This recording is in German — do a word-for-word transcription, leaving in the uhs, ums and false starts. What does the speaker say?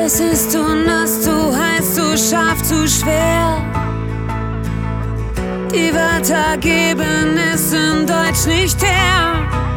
Es ist zu nass, zu heiß, zu scharf, zu schwer. Die Wörter geben es in Deutsch nicht her.